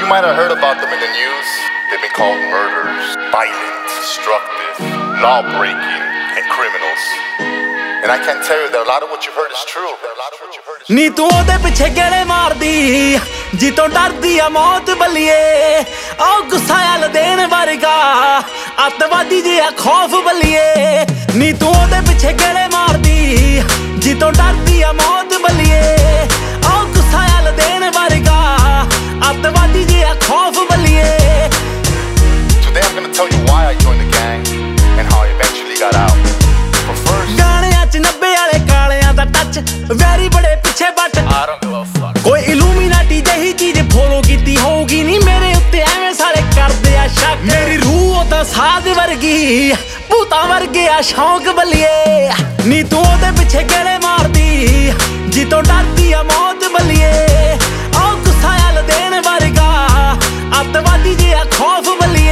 might have heard about them in the news. They've been called murderers, violent, destructive, law-breaking, and criminals. And I can tell you that a lot of what you've heard is true. ਨੀ ਤੂੰ ਉਹਦੇ ਪਿੱਛੇ ਗੇੜੇ ਮਾਰਦੀ ਜਿੱਤੋਂ ਡਰਦੀ ਆ ਮੌਤ ਬੱਲੀਏ ਆਹ ਗੁੱਸਾ ਅਲ ਦੇਣ ਵਰਗਾ ਅੱਤਵਾਦੀ ਜਿਹਾ ਖੌਫ ਬੱਲੀਏ ਨੀ ਤੂੰ ਉਹਦੇ ਪਿੱਛੇ ਗੇੜੇ ਮਾਰਦੀ ਜਿੱਤੋਂ ਡਰਦੀ ਆ ਮੌਤ ਬੱਲੀਏ ਆਹ ਗੁੱਸਾ ਅਲ ਦੇਣ ਵਰਗਾ ਅੱਤਵਾਦੀ ਜਿਹਾ ਖੌਫ ਬੱਲੀਏ Today I'm gonna tell you why I joined the gang and how I eventually got out. But first, ਗਾਣਿਆਂ 'ਚ 90 ਵਾਲੇ ਕਾਲਿਆਂ ਦਾ ਟੱਚ ਵੈਰੀ ਬੜੇ ਪਿੱਛੇ but I don't give a fuck. ਕੋਈ ਇਲੂਮੀਨਾਟੀ ਜਿਹੀ ਚੀਜ਼ ਫੋਲੋ ਕੀਤੀ ਹੋਊਗੀ ਨੀ ਮੇਰੇ ਉੱਤੇ ਐਵੇਂ ਸਾਰੇ ਕਰਦੇ ਆ ਸ਼ੱਕ ਮੇਰੀ ਰੂਹ ਉਹ ਤਾਂ ਸਾਧ ਵਰਗੀ ਭੂਤਾਂ ਵਰਗੇ ਆ ਸ਼ੌਂਕ ਬੱਲੀਏ ਨੀ ਤੂੰ ਉਹਦੇ ਪਿੱਛੇ ਗੇੜੇ ਮਾਰਦੀ ਜਿੱਤੋਂ ਡਰਦੀ ਆ ਮੌਤ ਬੱਲੀਏ ਆਹ ਗੁੱਸਾ ਅਲ ਦੇਣ ਵਰਗਾ ਅੱਤਵਾਦੀ ਜਿਹਾ ਖੌਫ ਬੱਲੀਏ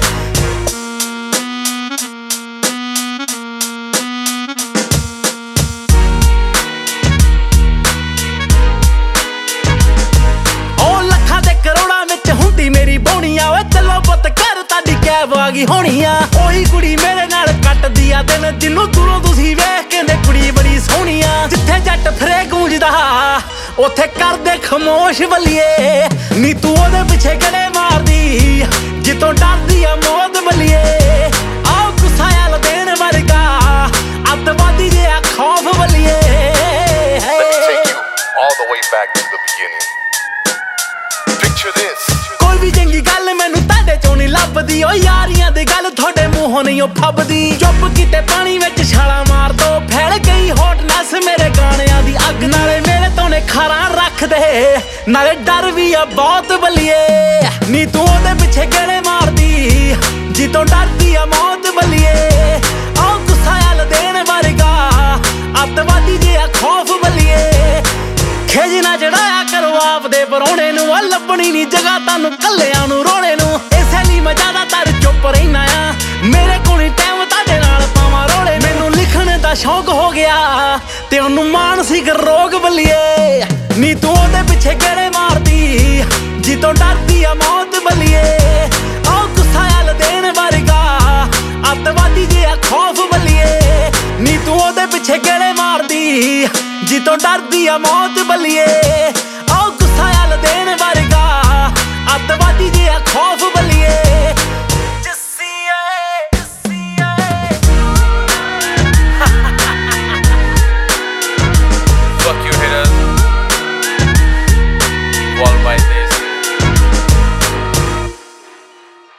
ਮੇਰੀ ਬੋਣੀਆਂ ਓਏ ਚੱਲੋ ਪੁੱਤ ਘਰ ਤੁਹਾਡੀ ਕੈਬ ਆ ਗਈ ਹੋਣੀ ਆ ਉਹੀ ਕੁੜੀ ਮੇਰੇ ਨਾਲ ਕੱਟਦੀ ਆ ਦਿਨ ਜਿਹਨੂੰ ਦੂਰੋਂ ਤੁਸੀਂ ਵੇਖ ਕਹਿੰਦੇ ਕੁੜੀ ਬੜੀ ਸੋਹਣੀ ਆ ਜਿੱਥੇ ਜੱਟ ਫਿਰੇ ਗੂੰਜਦਾ ਉੱਥੇ ਕਰਦੇ ਖਮੋਸ਼ ਬੱਲੀਏ ਨੀ ਤੂੰ ਉਹਦੇ ਪਿੱਛੇ ਗੜੇ ਮਾਰਦੀ ਜਿੱਤੋਂ ਡਰਦੀ ਆ ਮੌਤ ਬੱਲੀਏ ਆਹ ਗੁੱਸਾ ਅਲ ਦੇਣ ਵਰਗਾ ਅੱਤਵਾਦੀ ਜਿਹਾ ਖੌਫ ਬੱਲੀਏ let me take you all the way back to the beginning. Picture this. ਕੋਈ ਵੀ ਚੰਗੀ ਗੱਲ ਮੈਨੂੰ ਤੁਹਾਡੇ ਚੋਂ ਨਹੀਂ ਲੱਭਦੀ ਓ ਯਾਰੀਆਂ ਦੀ ਗੱਲ ਤੁਹਾਡੇ ਮੂੰਹੋਂ ਨਹੀਂ ਓ ਫੱਬਦੀ ਚੁੱਪ ਕੀਤੇ ਪਾਣੀ ਵਿੱਚ ਛਾਲਾਂ ਮਾਰ ਦੋ ਫੈਲ ਗਈ ਹੌਟਨੈਸ ਮੇਰੇ ਗਾਣਿਆਂ ਦੀ ਅੱਗ ਨਾਲੇ ਮੇਰੇ ਤੋਂ ਨੇ ਖਾਰਾਂ ਰੱਖਦੇ ਨਾਲੇ ਡਰ ਵੀ ਆ ਬਹੁਤ ਬੱਲੀਏ ਨੀ ਤੂੰ ਉਹਦੇ ਪਿੱਛੇ ਗੇੜੇ ਮਾਰਦੀ ਜਿੱਤੋਂ ਡਰਦੀ ਆ ਮੌਤ ਬੱਲੀਏ ਆਹ ਗੁੱਸਾ ਅਲ ਦੇਣ ਵਰਗਾ ਅੱਤਵਾਦੀ ਜਿਹਾ ਖੌਫ ਬੱਲੀਏ ਖੇਜ ਨਾ ਚੜਾਇਆ ਕਰੋ ਆਪਦੇ ਪਰੋਣੇ ਨੂੰ ਆ ਲੱਭਣੀ ਨੀ ਜਗ੍ਹਾ ਤੁਹਾਨੂੰ ਕੱਲਿਆਂ ਨੂੰ ਰੋਣੇ ਨੂੰ ਇਸੇ ਲਈ ਮੈਂ ਜ਼ਿਆਦਾਤਰ ਚੁੱਪ ਰਹਿਣਾ ਆ ਮੇਰੇ ਕੋਲ ਟਾਈਮ ਤੁਹਾਡੇ ਨਾਲ ਪਾਵਾਂ ਰੋਲੇ ਮੈਨੂੰ ਲਿਖਣ ਦਾ ਸ਼ੌਂਕ ਹੋ ਗਿਆ ਤੇ ਉਹਨੂੰ ਮਾਨਸਿਕ ਰੋਗ ਬੱਲੀਏ ਨੀ ਤੂੰ ਉਹਦੇ ਪਿੱਛੇ ਗੇੜੇ ਮਾਰਦੀ ਜਿੱਤੋਂ ਡਰਦੀ ਆ ਮੌਤ ਬੱਲੀਏ ਆਹ ਗੁੱਸਾ ਅਲ ਦੇਣ ਵਰਗਾ ਅੱਤਵਾਦੀ ਜਿਹਾ ਖੌਫ ਬੱਲੀਏ ਨੀ ਤੂੰ ਉਹਦੇ ਪਿੱਛੇ ਗੇੜੇ ਮਾਰਦੀ ਜਿੱਤੋਂ ਡਰਦੀ ਆ ਮੌਤ ਬੱਲੀਏ